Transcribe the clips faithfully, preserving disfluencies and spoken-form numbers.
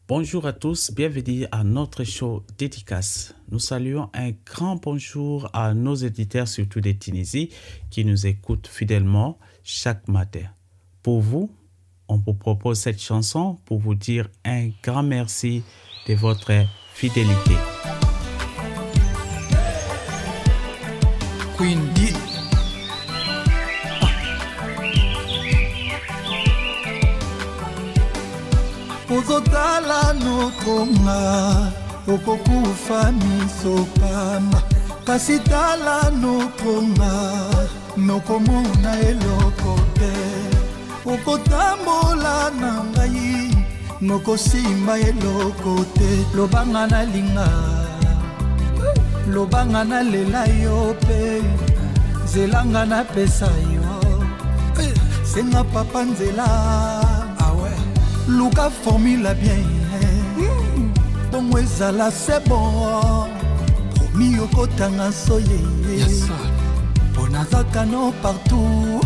Bonjour à tous, bienvenue à notre show dédicace. Nous saluons un grand bonjour à nos éditeurs, surtout de Tunisie, qui nous écoutent fidèlement chaque matin. Pour vous, on vous propose cette chanson pour vous dire un grand merci de votre fidélité. Queen D. Ozotala nokonga okokufa misopama kasi tala nokonga nokomona eloko te okotambola na ngai nokosimba eloko te lobanga na linga lobanga na lela yo pe zelanga na pesa yo senga papa nzela Luka formule bien Bon ezala c'est bon Promis yoko tanga soye Ponazaka no partout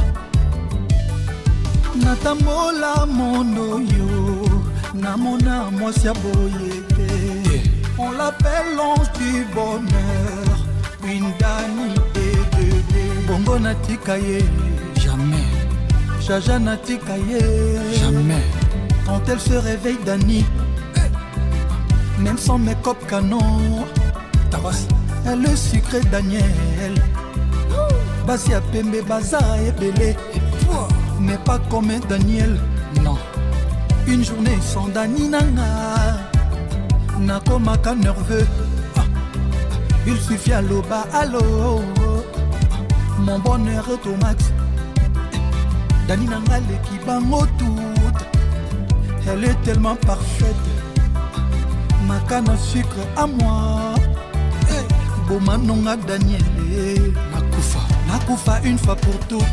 Natambola mono yo Namona mwasi ya boyete On l'appelle l'ange du bonheur Windani et de Bongo natika ye Jamais Jaja natika ye Jamais Quand elle se réveille Dani, même sans make-up canon, elle le sucré Daniel. Basia Pembe Baza et Belé, mais pas comme Daniel. Non, une journée sans Dani Nana, Nakomaka nerveux. Il suffit à l'eau bas, allô. Mon bonheur est au max. Dani Nana l'équipe en tout. Elle est tellement parfaite. Ma canne à sucre à moi. Bomanonga Daniel. Nakufa. Nakufa une fois pour toutes.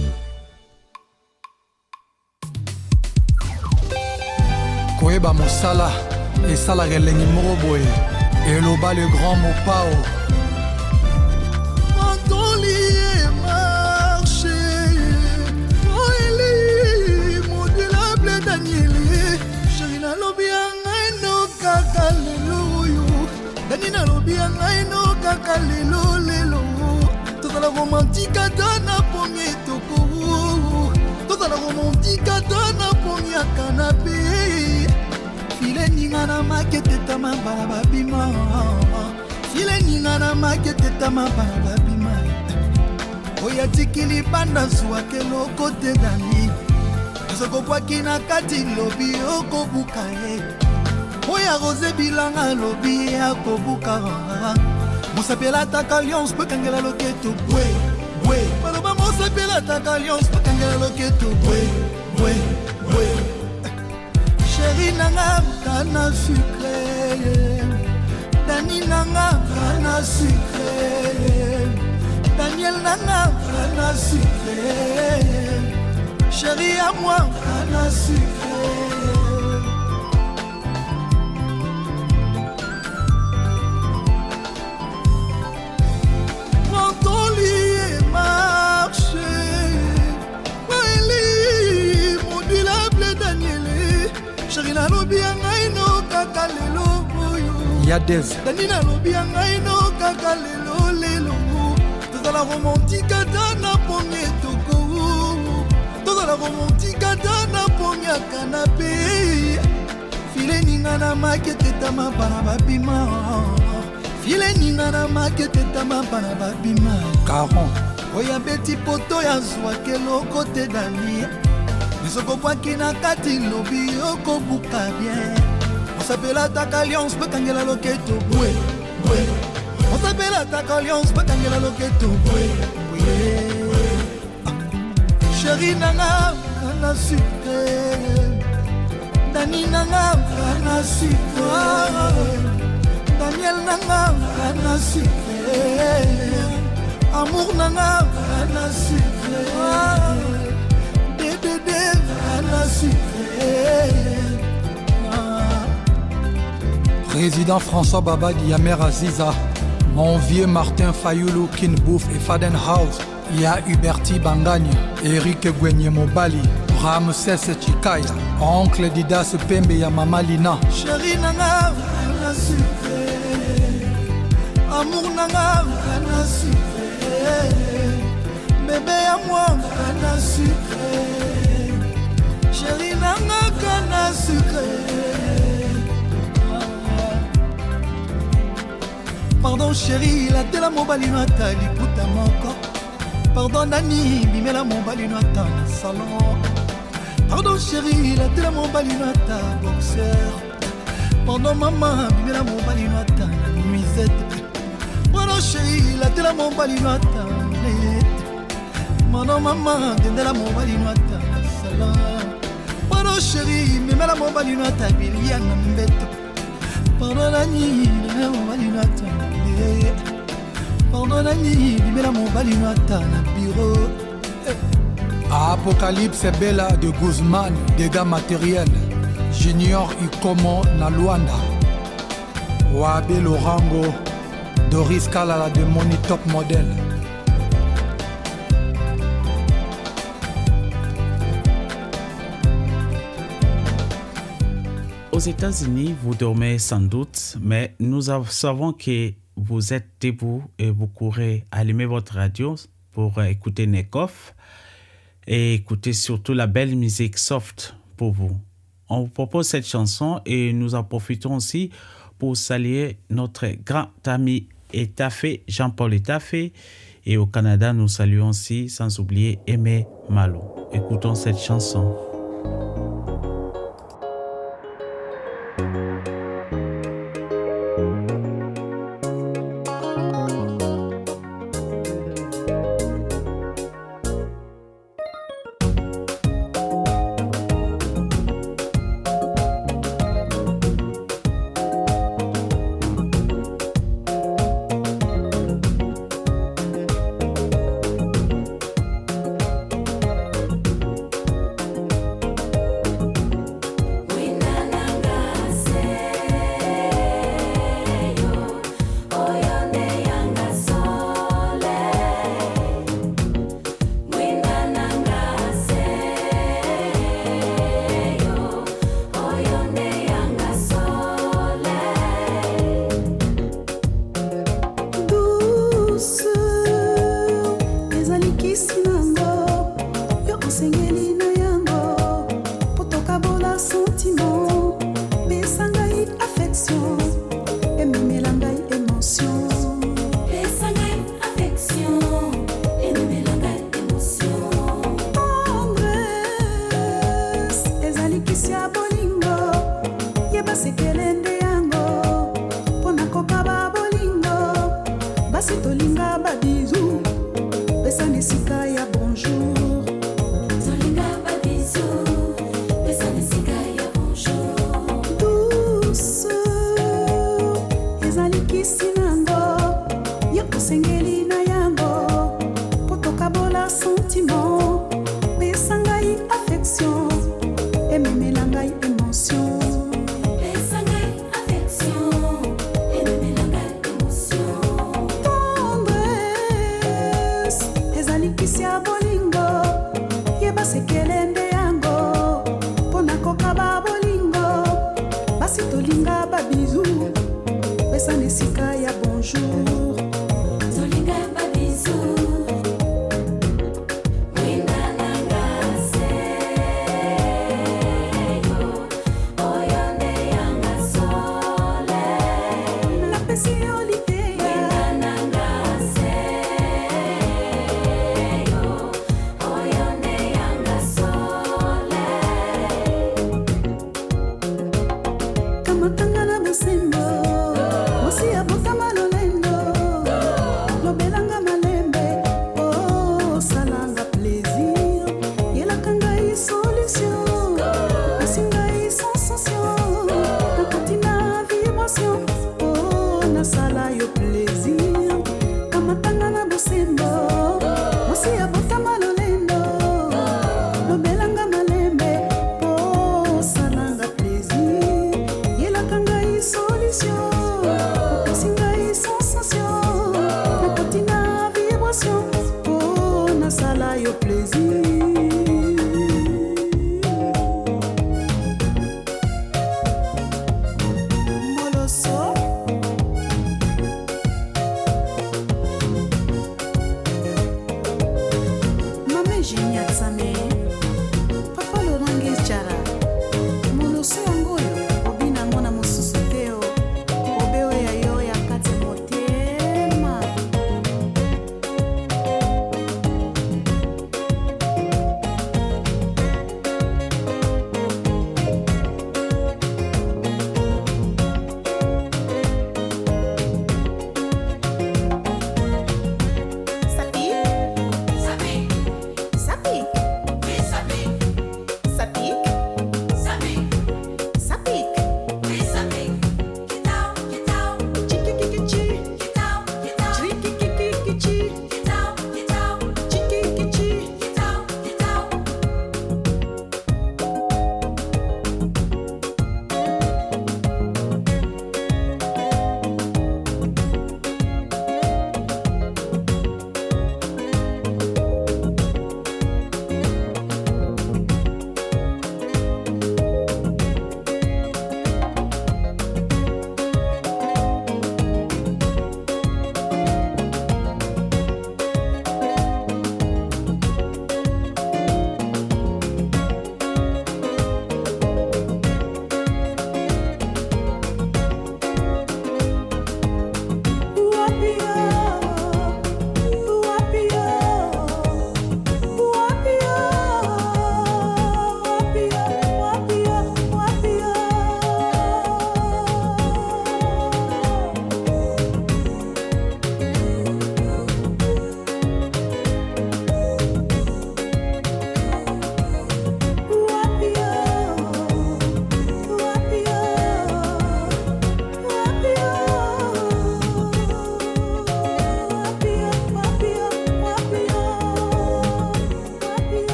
Koeba Mosala. Et Sala Relengi Moroboe. Et Loba le grand Mopao. Danina lobia ngai no kaka lelo lelo Tozala romantika dana pongi toko Tozala romantika dana pongi ya kanape File ninga na makete tama bala babima File ninga na makete tama bala babima Oya tikili banda suake loko te dani Soko kwa kina kati lobi oko bukaye Oya rose bilanga lobi ya kobuka Mosapela taka alliance pe kangela loketo bwe bwe Maloba mosapela taka alliance pe kangela loketo bwe bwe bwe Chéri nanga kana sucré Dani nanga kana sucré Daniel nanga kana sucré Chéri à moi kana sucré Danina lobia ngai no kaka lelo boyo Yadez Danina lobia ngai no kaka lelo lelo Tozala romantika dana pongi toko Tozala romantika dana pongi ya kanape File ninga na makete tama bana babima File ninga na makete tama bana babima Caron Oya beti poto ya zwake loko te dani Nisoko kwa kina kati lobi yoko buka bien On s'appelle attaque alliance pe kangela loketo bwe bwe On s'appelle attaque alliance pe kangela loketo bwe bwe Chéri nanga kana sucré Dani nanga kana sucré Daniel nanga kana sucré Amour nanga kana sucré Président François Babadi Yamer Aziza, mon vieux Martin Fayoulou, Kinbouf et Fadenhouse, il y a Huberti Bangagne, Eric Gwenye Mobali, Ramses Chikaya, oncle Didas Pembe ya Mama Lina. Chéri nanga kana sucré, amour nanga kana sucré, bébé à moi kana sucré, chéri nanga kana sucré. Pardon chéri, la tela mobali no atali puta moko. Pardon Nani, bimela mobali no atali salon. Pardon chéri, la tela mobali no atali boxeur. Pardon maman, bimela mobali no atali nuisette. Pardon chéri, la tela mobali no atali. Pardon maman, dendela mobali no atali salon. Pardon chéri, bimela mobali no atali biliana mbeto. Pardon Nani, bimela mobali no atali. Pardon Nani, bimela mobali no atali bureau. Apocalypse Bella de Guzman, dégâts matériels. Junior Ikomo na Luanda. Wabe Lorango, Doris Kalala de Money Top Model. Aux États-Unis, vous dormez sans doute, mais nous savons que vous êtes debout et vous courez allumer votre radio pour écouter Nekov et écouter surtout la belle musique soft pour vous. On vous propose cette chanson et nous en profitons aussi pour saluer notre grand ami Etafé, Jean-Paul Etafé. Et au Canada, nous saluons aussi, sans oublier, Aimé Malo. Écoutons cette chanson. See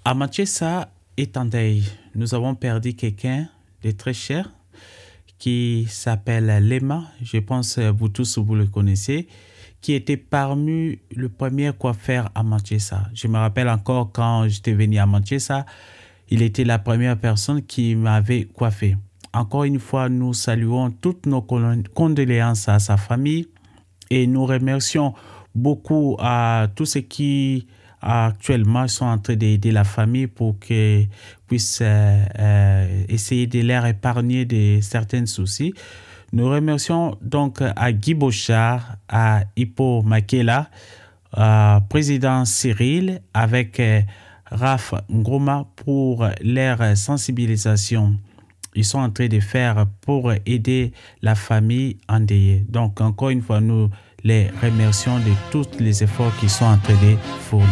À Manchester est en deuil. Nous avons perdu quelqu'un de très cher qui s'appelle Lema. Je pense que vous tous vous le connaissez, qui était parmi le premier coiffeur à Manchester. Je me rappelle encore quand j'étais venu à Manchester, il était la première personne qui m'avait coiffé. Encore une fois, nous saluons toutes nos condoléances à sa famille et nous remercions beaucoup à tous ceux qui actuellement sont en train d'aider la famille pour qu'ils puissent euh, euh, essayer de leur épargner de certains soucis. Nous remercions donc à Guy Bochard, à Hippo Makela, à président Cyril, avec euh, Raph Ngoma pour leur sensibilisation. Ils sont en train de faire pour aider la famille endeuillée. Donc, encore une fois, nous les remercions de tous les efforts qu'ils sont en train de fournir.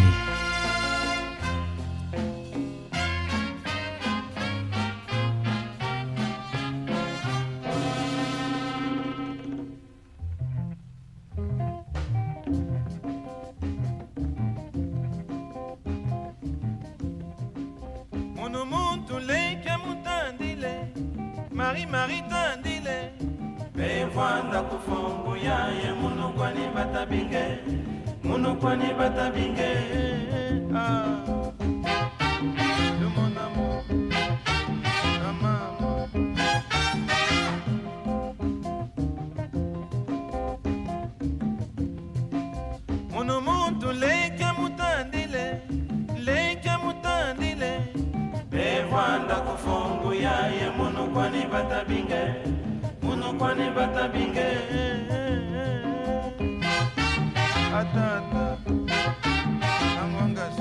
Marie Marie tandile Bevanda kufongo ya ye munu kwani batabinge munu kwani batabinge ah de mon amour maman munu muntu leke mutandile leke mutandile Bevanda kufongo ya ye munu kwani batabinge munu kwani batabinge atata angwangas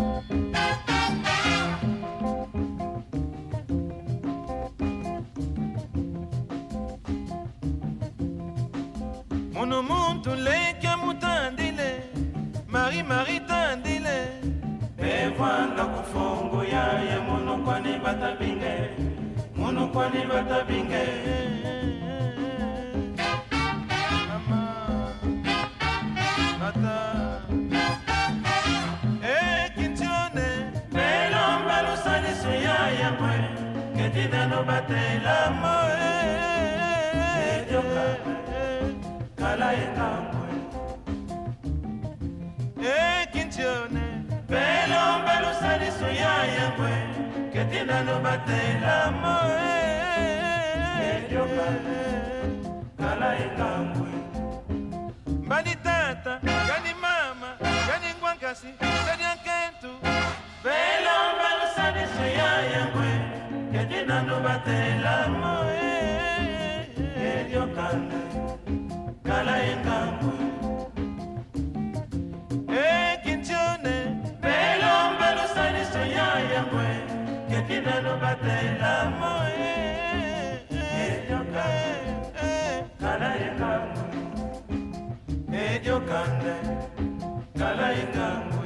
munu muntu leke mutandile Marie Marie tandile Bevanda kufongo ya ye munu kwani batabinge munu kwani batabinge mama ata eh kintione belo mbalo sani suya ya mwe ketina no batela moe joka kala ekangwe eh kintione Belo mbalo sani suya yangwe Ketina no batela moe Edioka Kala ekangwe Mbani tata Gani mama Gani ngwankasi Sani ankentu Belo mbalo sani suya yangwe Ketina no batela moe Edioka Kala ekangwe Eh kintione Ketina no batela moe Edioka Kala ekangwe Edioka Kala ekangwe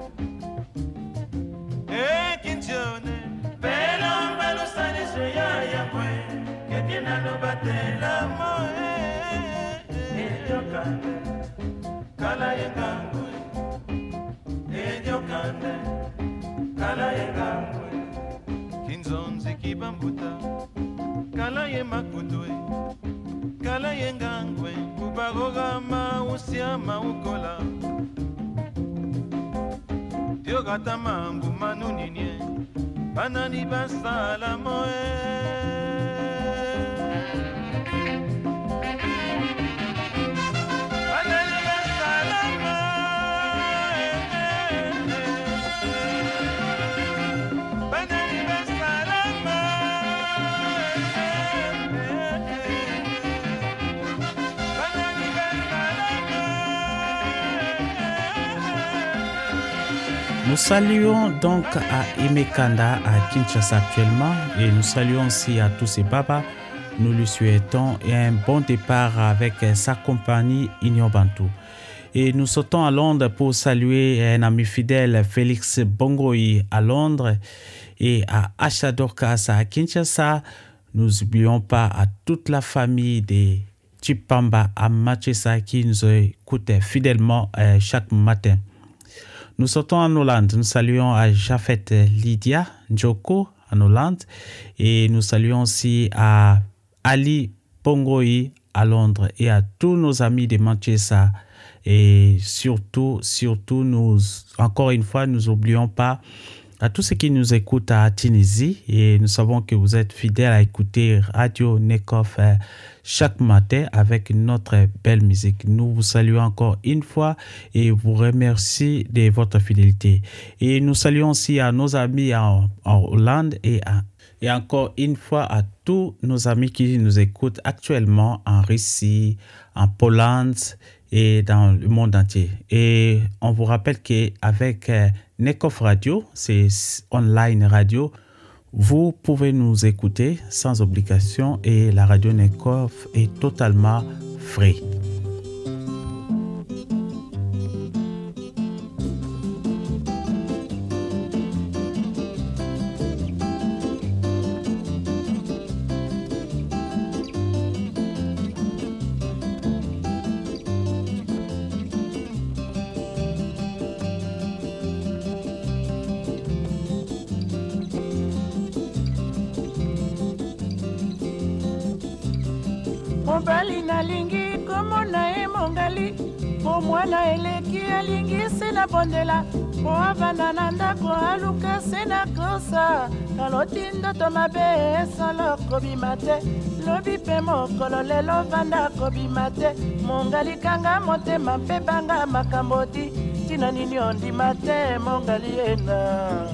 Eh kintione Belo mbalo sani suya yangwe Ketina no batela moe Edioka Kala ekangwe Edioka Kala ekangwe Kinzonzi kibambuta Kala ye makutwe Kala ye ngangwe Kubagoga mausia maukola Diogata mambu manuninye Banani basala moe Nous saluons donc à Imekanda, à Kinshasa actuellement, et nous saluons aussi à tous ces babas. Nous lui souhaitons un bon départ avec sa compagnie Union Bantou. Et nous sautons à Londres pour saluer un ami fidèle, Félix Bongoï à Londres, et à Asha Dorcas à Kinshasa. Nous n'oublions pas à toute la famille des Chipamba à Manchester qui nous écoute fidèlement chaque matin. Nous sortons en Hollande. Nous saluons à Jafet Lydia Njoko en Hollande. Et nous saluons aussi à Ali Pongoi à Londres et à tous nos amis de Manchester. Et surtout, surtout, nous, encore une fois, nous n'oublions pas à tous ceux qui nous écoutent à Tunisie. Et nous savons que vous êtes fidèles à écouter Radio Nekof chaque matin avec notre belle musique. Nous vous saluons encore une fois et vous remercions de votre fidélité. Et nous saluons aussi à nos amis en, en Hollande et, à, et encore une fois à tous nos amis qui nous écoutent actuellement en Russie, en Pologne et dans le monde entier. Et on vous rappelle qu'avec euh, Nekof Radio, c'est online radio, vous pouvez nous écouter sans obligation et la radio Nekof est totalement free. Mobali nalingi komona e mongali po mwana eleki alingi sena bondela po avanda na ndako aluka sena kosa kaloti ndoto mabe solo kobima te lobi pe mokolo lelo vanda kobima te mongali kanga motema mpe banga makambo ti tina nini ondima te mongali ena.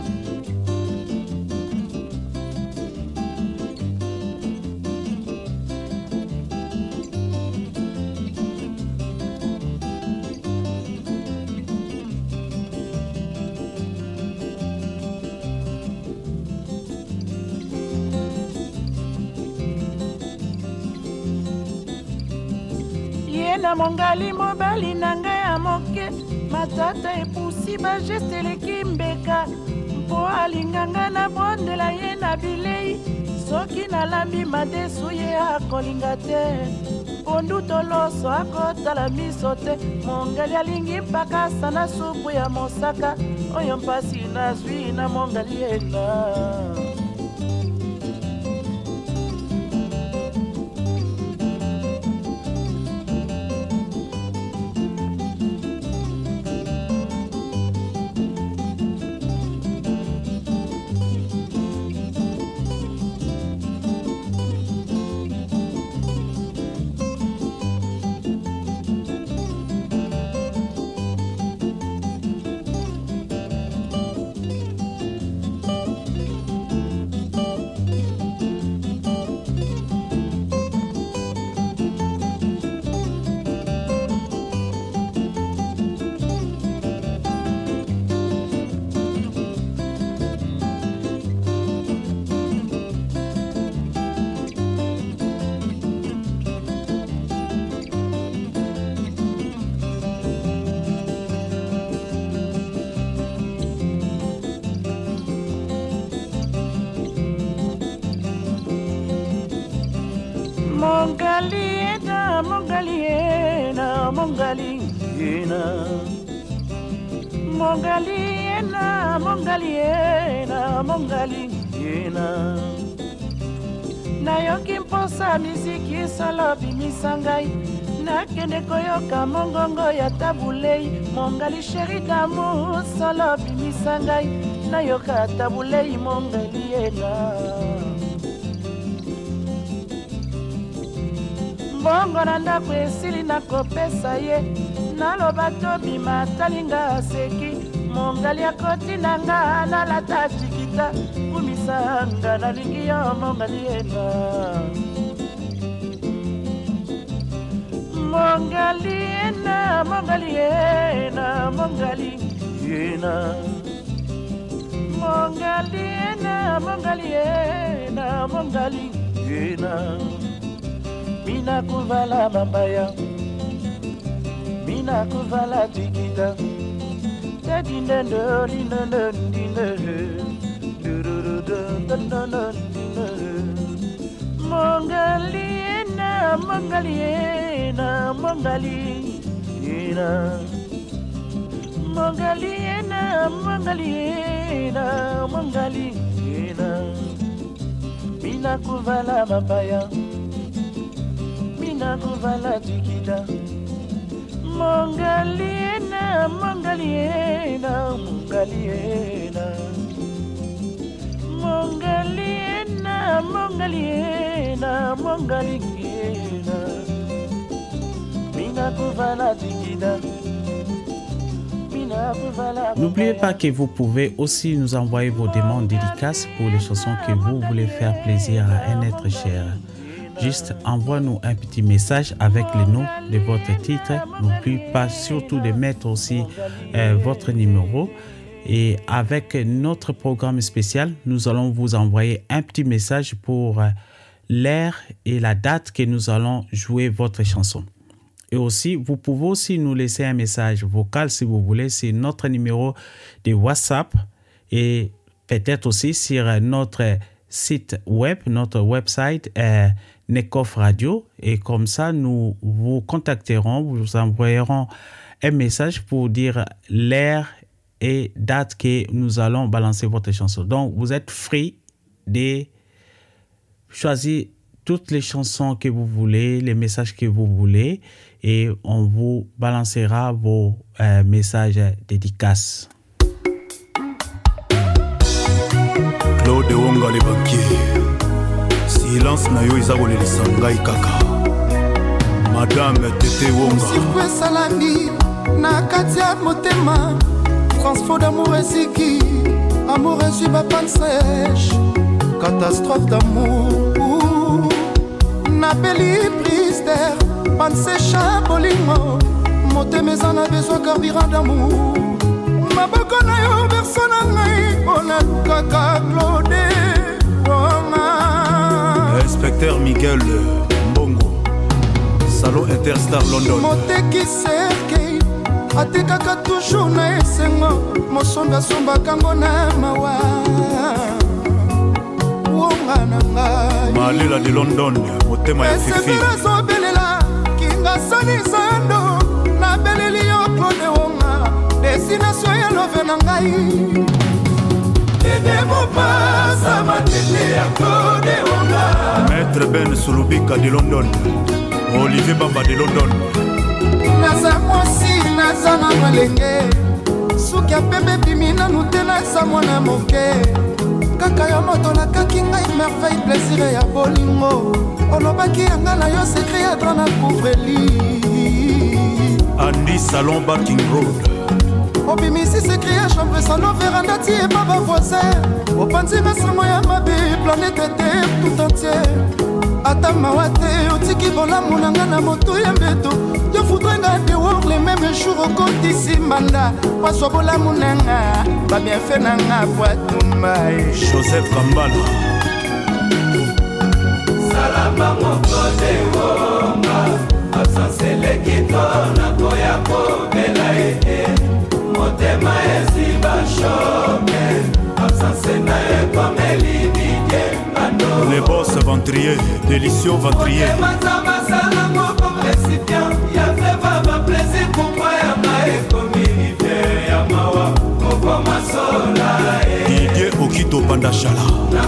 Na mongali mobali nanga ya moke matata epusi bageste eleki mbeka mpo alinganga na bondela ye na bilei soki nalambi madesu ye akolinga te pondu toloso akotala miso te mongali alingi mpakasa na supu ya mosaka oyo mpasi nazwi na mongali ena. Mongaliena, Mongaliena, Mongaliena, Mongaliena, Mongaliena, Mongaliena. Nayoki mposa miziki solo bimisa ngai nakende koyoka mongongo ya tabulei mongali sheri damu solo bimisa ngai nayoka tabulei Mongaliena. Bongo na ndako esili nakopesa ye naloba tobima talinga seki mongali akoti nanga nalata jikita kumisanga nalingi yo Mongaliena. Mongaliena, Mongaliena, Mongaliena, Mongaliena, Mongaliena, Mongaliena. Mina kuvala mambaya, mina kuvala tikita, dadinda dorinda dorinda, dururudunda dorinda. Mongaliena, Mongaliena, Mongaliena, Mongaliena, Mongaliena, Mongaliena. Mina kuvala mabaya, Mina kuvala tikida. Mongaliena, Mongaliena, Mongaliena. Mongaliena, Mongaliena, Mongaliena. Mina kuvala tikida. N'oubliez pas que vous pouvez aussi nous envoyer vos demandes dédicaces pour les chansons que vous voulez faire plaisir à un être cher. Juste envoie-nous un petit message avec le nom de votre titre. N'oubliez pas surtout de mettre aussi euh, votre numéro. Et avec notre programme spécial, nous allons vous envoyer un petit message pour euh, l'heure et la date que nous allons jouer votre chanson. Et aussi, vous pouvez aussi nous laisser un message vocal si vous voulez. C'est notre numéro de WhatsApp et peut-être aussi sur notre site web, notre website euh, Nekof Radio. Et comme ça, nous vous contacterons, vous envoyerons un message pour dire l'heure et date que nous allons balancer votre chanson. Donc, vous êtes free de choisir toutes les chansons que vous voulez, les messages que vous voulez, et on vous balancera vos euh, messages dédicaces. Claude Wonga le banquier, silence na yo izabole lisangai kaka. Madame Tete Wonga. Sirkwe salami na katia motema. Transfo d'amour esiki, amour esui bapan sèche. Catastrophe d'amour. Napeli prise d'air, panse chabolimo. Motema ezana besoin carburant d'amour. Maboko na yo persona ngai, ona kaka Claude Wonga. Inspecteur Miguel Mbongo, Salon Interstar London. Moteki serkei, atekaka toujours na esengo. Mosomba somba kango na mawa. Malela de London, motema ya fifi. Esefira sobelela, kinga sani zando. Na beleli yo Claude Wonga, destination ya love na ngai. Tede mopasa matete ya Claude Wonga. Maître Ben Sulubika de London, Olivier Bamba de London. Naza mosi, naza na malenge. Suki ya pembe bimina nutena sa mwana moke. Kaka yo moto la kaki ngai merveille plaisir ya bolingo. Olobaki yanga na yo secret ya drana couvreli. Andy Salon Barking Road. Obimisi secret ya chambre salon veranda ti et baba voisin. Opanzi masango ya mabe planète terre tout entier. Ata mawate otiki bolamu nanga na moto ya mbeto. Yo foudrenga de war les mêmes jours au compte ici manda. Paswa bolamu nanga ba bien fait nanga Boatumbae. Joseph Kambala. Salama Claude Wonga. Absence lekito na koya ko belae. Motema esiba choke. Absence na e komeli bige. Les boss ventriers, délicieux ventriers. Didier Okito Pandachala.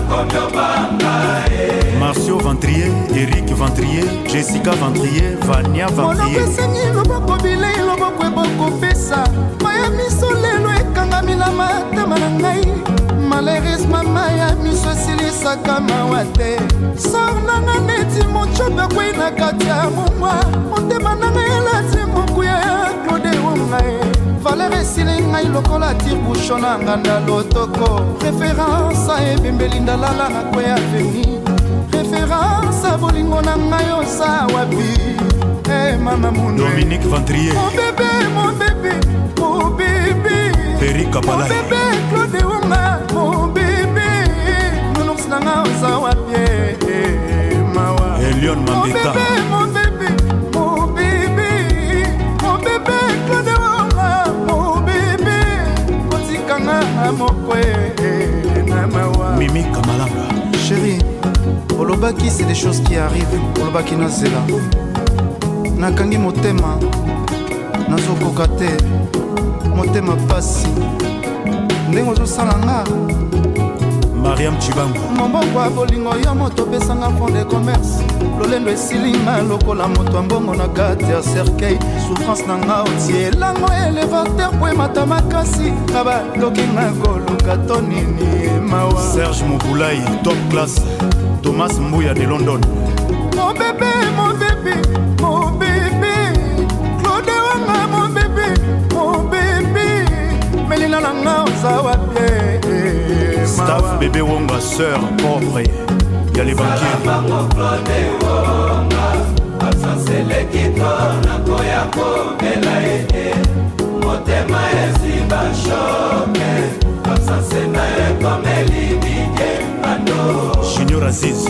Marcio Ventrier, Eric Ventrier, Jessica Ventrier, Vania Ventrier. Malheureusement maya miso silisaka mawa te. Sor nanga neti mochobe kwei na kati ya mumwa. Motema nanga elati mokuya ya Claude Wonga. Valeur esili ngai lokola tire bouchon na nganda lotoko. Référence a ebembeli ndalala na kwe aveni. Référence a bolingo na ngai osa wapi. Eh mama munwe Dominique Ventrier. Mon bébé, mon bébé, mon bébé. Eric Kapala. Mon bébé Claude Wonga. Mon bébé, nounours nanga osa wapie mawa. Elion Mambeta. Mon bébé, mon bébé, mon bébé Claude Wonga. Mon bébé, otikanga mokwe na mawa. Mimi Kamalanga. Chérie, olobaki c'est des choses qui arrivent. Olobaki na zela. Nakangi motema, nazokoka te. motema pasi ndenge ozosala nga Mariam Chibango mobongo ya bolingo yo moto opesanga fond de commerce lolendo esilinga lokola moto ambongo na kati ya cercueil souffrance na nga otie elango elevateur po emata makasi na baloki na koluka to nini mawa Serge Mobulai top class Thomas Mbuya de London mon bébé mon bébé mon bébé Claude Wanga mon bébé mon bébé Melina langa ozawa bien Staff bébé Wonga sœur pauvre y'a les banquiers Junior Aziz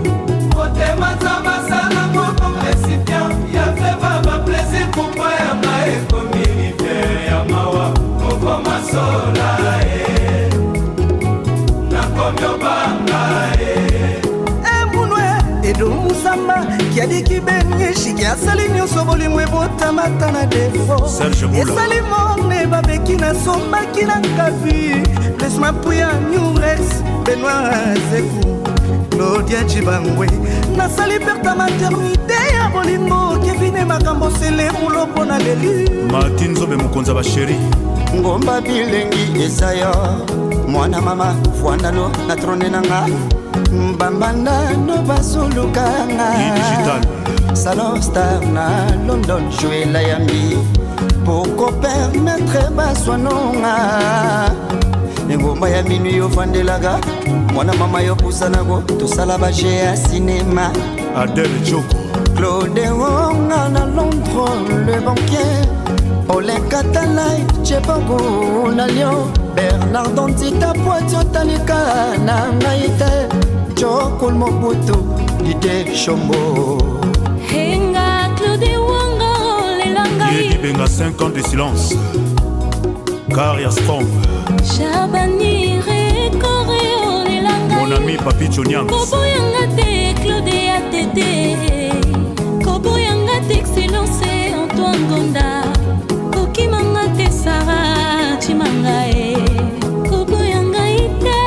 Edo Musamba qui a dit qu'il baigne qui a sali nyonso bolingo ebotamata na defo esali morne babeki na sombaki na kavi laisse-moi pouya Nurex Benoît Zekou Claudia Chibangwe nasali perta maternité ya bolingo kevine makambo sele mulopo na leli Martin Zobe mokonza ba chéri ngomba bilengi esayo mwana mama fuandalo na trone nanga mbambanda no basulukanga digital salon star na London jouer la yambi pour permettre baswanonga ngomba ya minuit ofandelaga mwana mama yo pusanago tosala ba ya cinéma Adèle Joko Claude Wonga na Londres le banquier Ole Katalai Chepango na Lyon Bernard Dantita Poitio Tanika na Naïte Joko Mobutu Dide Chombo Henga Claude Wonga le langai Yedi Benga cinq ans de silence Caria Strong Chabani Recoreo le langai Mon ami Papi Chonyang Kobo yanga te Claude ya tete Kobo yanga te excellence Antoine Gonda Koki manga te Sarah Chimanga e Kobo yanga ite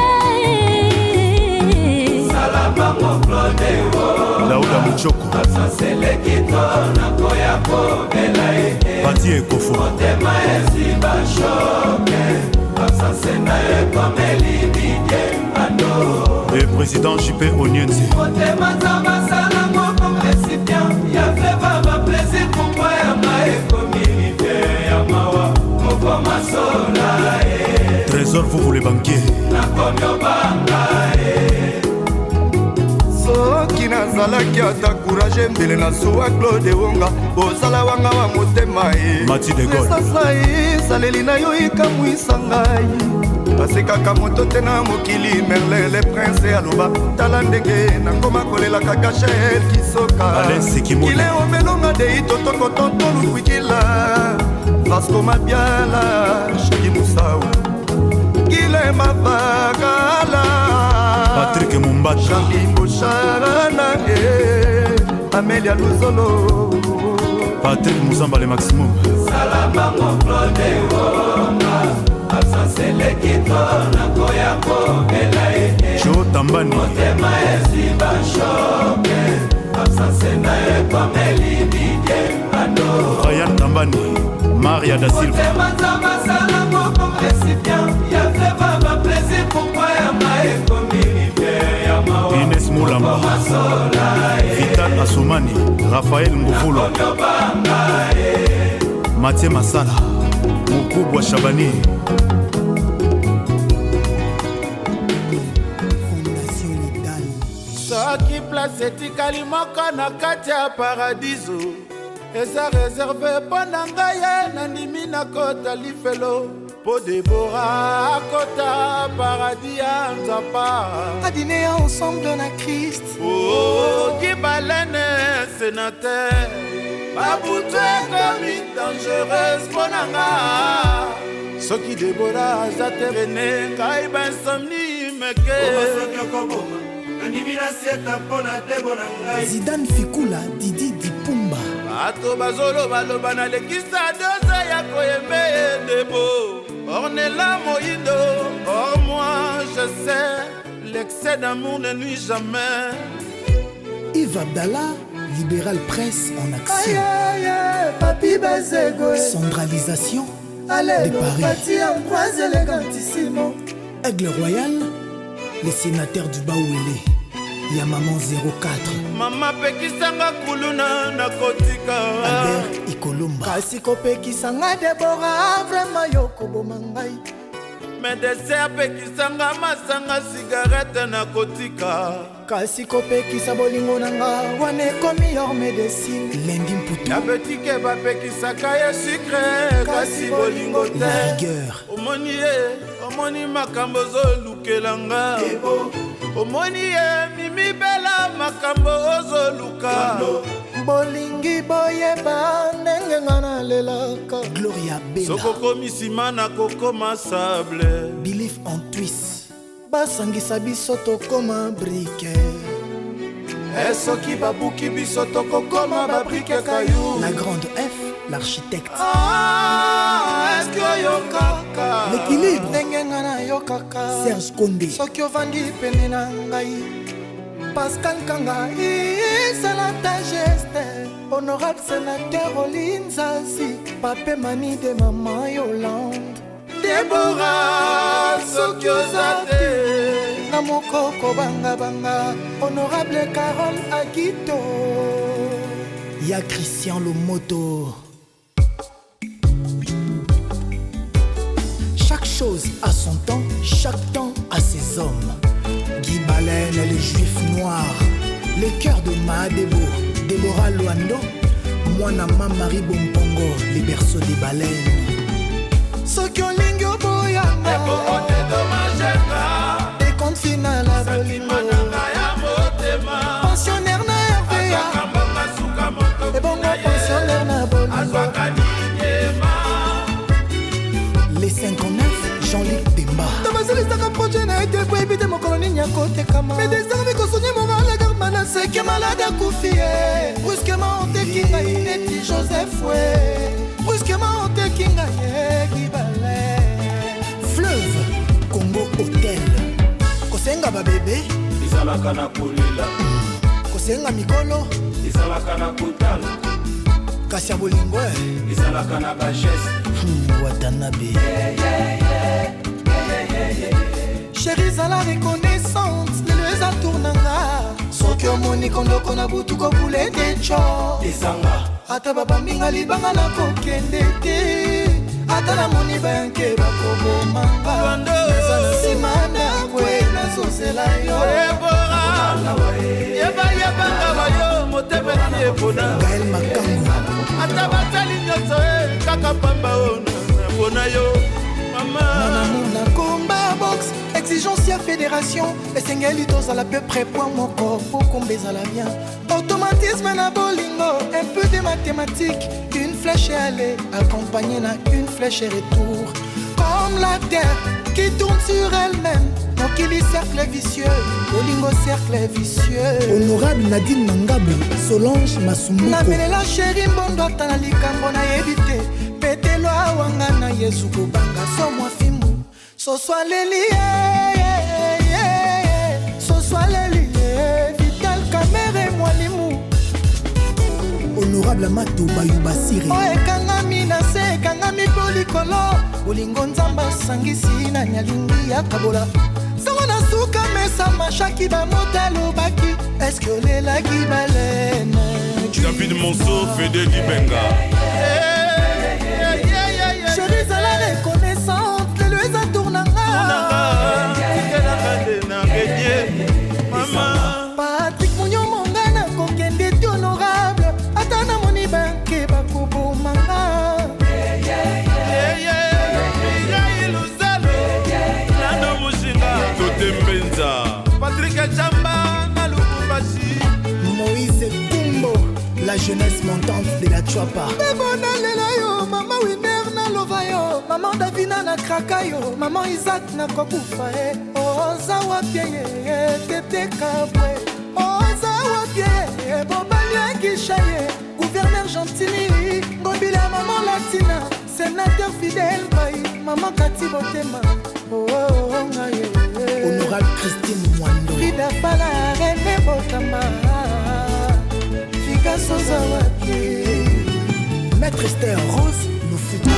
Salama mo Claude wo Lauda Muchoko Asasele kito na koya po bela e Pati Ekofo Motema esi ba shoke Asasena e komeli bidye ando Le président J P Onyenzi Motema zamba sala mo comme récipient Ya fait baba plaisir pourquoi ya ma e komi ya mawa Moko masola e Trésor vous voulez banquier Na komyo banga e soki nazalaki ata courage mbele na zuwa Claude Wonga ozala wanga wa motema e Mati de Gaulle esasa esaleli na yo ekamwisa ngai basekaka moto te na mokili Merlin le prince aloba tala ndenge nakoma kolela kaka Chael Kisoka ile omelonga dei totoko tonto lukwikila Vasco Mabiala Shaki Musau kile mavakala Patrick Mumbata Jean-Bimbo Charana e Amelia Luzolo Patrick Muzamba le maximum Salama mo Claude Wonga Absensele kito na koya po bela e Joe Tambani Motema esi ba shoke Absensena e komeli bidye ando Ryan Tambani Maria da Silva Motema zamba sala mo comme récipient Ya fait baba plaisir pourquoi ya ma e komili ya mawa Ines Moulamba Vital Assoumani Raphaël Ngoufulo Mathieu Masala Mukubwa Shabani soki place etikali moko na kati ya paradiso eza reserve mpo na ngai nandimi nakota lifelo mpo debora akota paradis ya nzapa adine ensemble na Christ oki balene sénateur babutu ekomi dangereuse mpo na nga soki debora aza te rene ngai bainsomni meke Zidane Fikula Didi Dipumba bato bazolobaloba na lekisa doze yako aimé de beau. Ornella Moïdo, or moi je sais, l'excès d'amour ne nuit jamais. Yves Abdallah, Libéral Presse en action. Aïe, aïe, papi Bazego. Centralisation allez, de Paris. Papi Ambroise élégantissimo. Aigle Royal, les sénateurs du Baouélé. Yamaman zéro quatre. Mama pekisanga kuluna na kotika. Albert Ikolomba. Kasi kopekisanga Deborah, vraiment yoko bomangai. Me dessert pekisanga masanga cigarette na kotika. Kasi kopekisa bolingo nanga wane komi yor médecine. Lendi Mputu. Ya betike ba pekisaka ya sucre kasi bolingo te. La rigueur. Omoni ye, omoni makambo zolukelanga. Omoni ye, mimi bela makambo ozoluka. Bolingi boyeba ndenge ngana lelaka. Gloria Bella. Soko komisima na kokoma sable. Believe en twist. Basangisa biso tokoma brique. Esoki babuki biso tokokoma babrike kayu. La grande F, l'architecte. Ah, est-ce que yokaka? L'équilibre. Ndenge ngana yokaka. Serge Condé. Soki ovandi pene na ngai. Pascal Kanga, isala ta geste. Honorable sénateur Olinzasi. Pape Mani de Maman Yolande. Deborah soki ozate na mokoko banga banga. Honorable Carole Aguito. Ya Christian Lomoto. Chaque chose a son temps, chaque temps a ses hommes. Guy Baleine, les juifs noirs. Les cœurs de Mahadebo, Déborah Luando. Moinama Marie Bompongo, les berceaux des baleines. Soki olingi oboyanga ekokote domajeka. Et compte final à bolingo pensionnaire na Hervéa. Et bon pensionnaire na bolingo. Les cinquante-neuf, Jean-Luc Demba. Tamazilisaka projet na ete po ebite mokolo nini ya kotekama. Mais deservi kosonye morale garmana seke malade akufie. Brusquement on teki ngai neti Joseph we. Brusquement on teki ngai Gibale. Fleuve, Congo Hotel. Kosenga ba bébé. Izalaka na kolila. Kosenga mikolo. Izalaka na kotala. Kasia bolingo. Izalaka na bagesse. Watanabe. Chérie zala reconnaissante. Leleza tournanga. Soki omoni kondoko na butu kobule techo. Ezanga. Ata babambinga libanga na kokende te. Ata na moni bayanke bakobomanga. Neza na sima na kwe na sosela yo. Yeba yeba ngaba yo motebeti ebona. Gaël Makango. Ata batali nyonso e kaka pamba ona bona yo mama. Manamuna combat box. Exigence ya fédération. Esengeli tozala peu près point mon corps. Pour kombeza la bien. Automatisme na bolingo. Un peu de mathématiques. Une flèche est allée. Accompagnée na une flèche et retour. Comme la terre qui tourne sur elle-même. Donc il y cercle vicieux. Bolingo cercle vicieux. Honorable Nadine Nangabu. Solange Masumbuko. Nabelela chéri mbondo atala likambo na yebite. Petelo awanga na yesu kobanga. So mwa fimbu. So soit leli. So soit leli. Vital Kamere mwalimu. Honorable Mato Bayuba Siri. O ekangami na se ekangami polikolo. Bolingo nzamba sangisi na nyalingi ya kabola. Sango na suka mesa machaki ba modelo baki. Est-ce que les lagi baleine? David Monceau, Fede Libenga. Chérie zala reconnaissante. Le lueza tournanga. Patrick Mounio Mongana kokende ti honorable. Atana moni banke bakobomanga. Patrick Chamba na Lubumbashi. Moïse Kumbo, la jeunesse montante de la Chuapa. Ebona lela yo, mama Winner na lova yo, maman Davina na kraka yo, maman Isaac na kokufa e. Oza wapye ye, tete kabwe. Oza wapye ye, bobali akisha ye. Gouverneur Gentili, ngobile maman Latina. sénateur fidèle Baï, maman Kati Botema. Oh, oh, oh, Honorable Christine Mwando. Frida Fala, René Botama. Fika Sozawaki. Maître Esther Rose, nous foutons.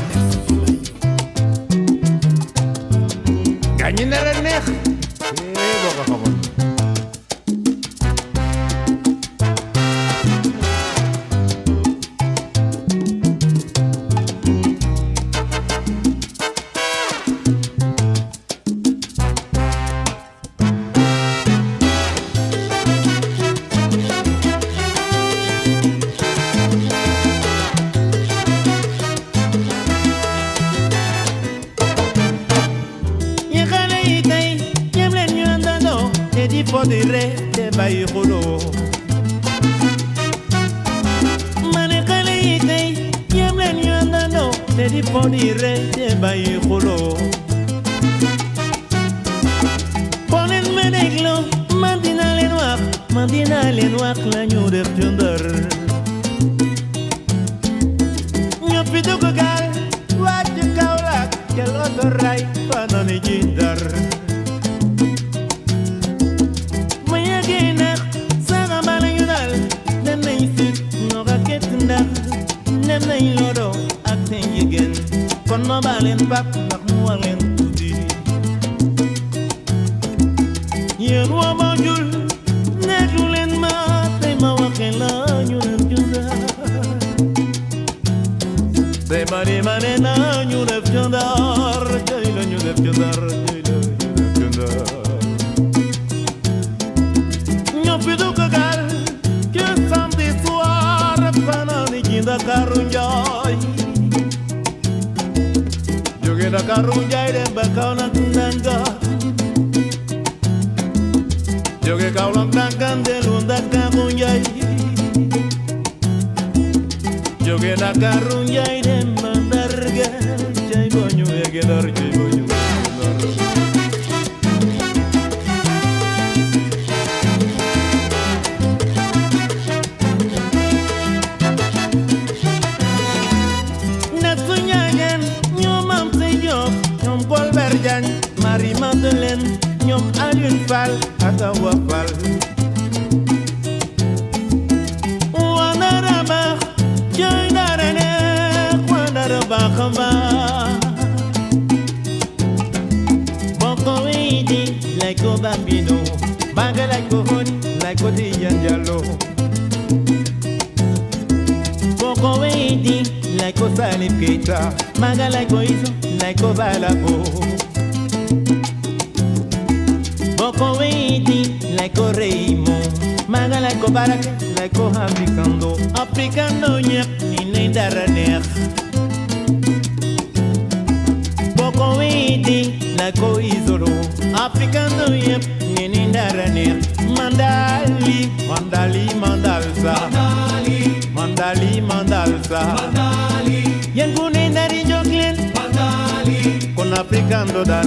Gagné la nerf. Eh, bon, bon, bon. Dire te bayi kholo mane kale yitay yemlen yanda no te di podire te bayi kholo ponen meneglo mandina le noir mandina le noir la ñu def jundar ñu pidu ko gal wacc kawlak kel oto ray fanani jindar Nemay lodo ak ten yigen kon ma balen bap ak mu walen tudi yen wa majul nejulen ma tay ma waxen la ñu def junda tay bari mané na ñu def jundar tay la ñu def jundar tay la ñu def jundar ño pidu ko gal que samedi soir fanani jinda karunjay joge da karunjay de bakana tundanga joge kaulang tangkan de lunda karunjay joge da karunjay de mandarga jay bonyu ege dar jay bonyu Marie Madeleine, ñom Alioune Fall ak Awa Fall. Wandara ba, joy dara ne, wandara ba kamba. Boko widi, like o bambino, baga like o honey, like o diyan jalo. Boko widi, like o Salif Keita, maga like o iso, like o balabo. Boko widi, like o Raymond, maga like o Baraka, like o Africando, Africando nyep, ni ne daraner. Boko widi, like o Isolo, Africando nyep, ni ne daraner. Mandali, mandali, mandalsa, mandali, mandali, mandalsa, mandali. Yengune nari joglen, mandali, con Africando dan.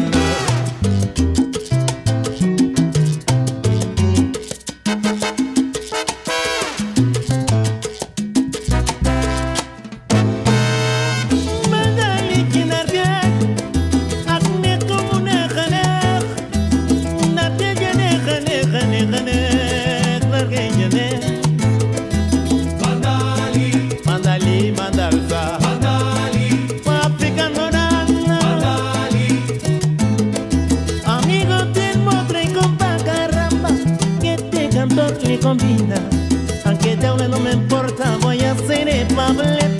Combina, aunque te hable no me importa, voy a hacer el papel.